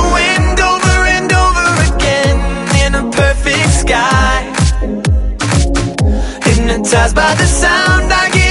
the wind over and over again in a perfect sky. Hypnotized by the sound I get